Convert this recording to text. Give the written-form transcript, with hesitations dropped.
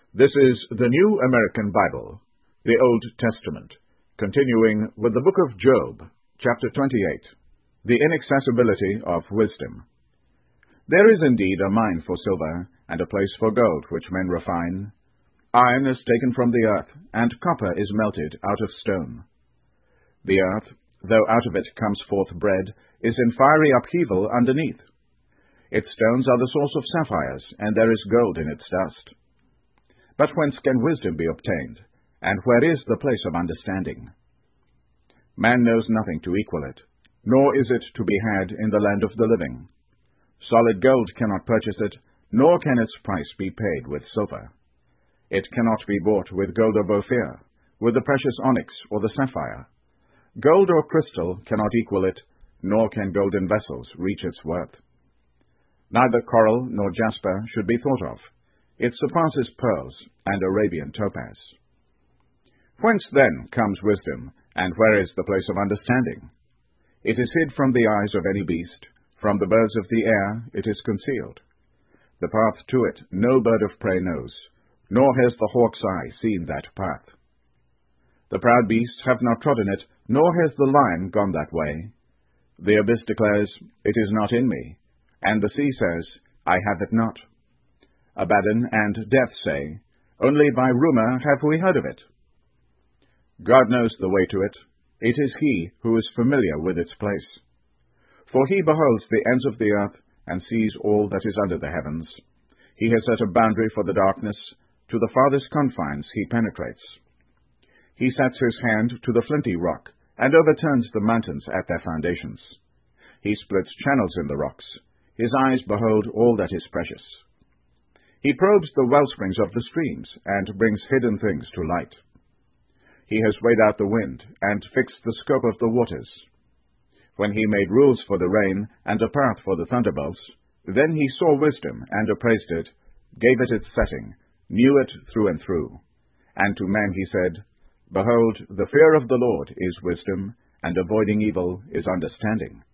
This is the New American Bible, the Old Testament, continuing with the book of Job, chapter 28, the inaccessibility of wisdom. There is indeed a mine for silver, and a place for gold which men refine. Iron is taken from the earth, and copper is melted out of stone. The earth, though out of it comes forth bread, is in fiery upheaval underneath. Its stones are the source of sapphires, and there is gold in its dust. But whence can wisdom be obtained, and where is the place of understanding? Man knows nothing to equal it, nor is it to be had in the land of the living. Solid gold cannot purchase it, nor can its price be paid with silver. It cannot be bought with gold of Ophir, with the precious onyx or the sapphire. Gold or crystal cannot equal it, nor can golden vessels reach its worth. Neither coral nor jasper should be thought of. It surpasses pearls and Arabian topaz. Whence then comes wisdom, and where is the place of understanding? It is hid from the eyes of any beast, from the birds of the air it is concealed. The path to it no bird of prey knows, nor has the hawk's eye seen that path. The proud beasts have not trodden it, nor has the lion gone that way. The abyss declares, "It is not in me," and the sea says, "I have it not." Abaddon and death say, "Only by rumor have we heard of it." God knows the way to it. It is He who is familiar with its place. For He beholds the ends of the earth, and sees all that is under the heavens. He has set a boundary for the darkness. To the farthest confines He penetrates. He sets His hand to the flinty rock, and overturns the mountains at their foundations. He splits channels in the rocks. His eyes behold all that is precious. He probes the wellsprings of the streams, and brings hidden things to light. He has weighed out the wind, and fixed the scope of the waters. When He made rules for the rain, and a path for the thunderbolts, then He saw wisdom, and appraised it, gave it its setting, knew it through and through. And to man He said, "Behold, the fear of the Lord is wisdom, and avoiding evil is understanding."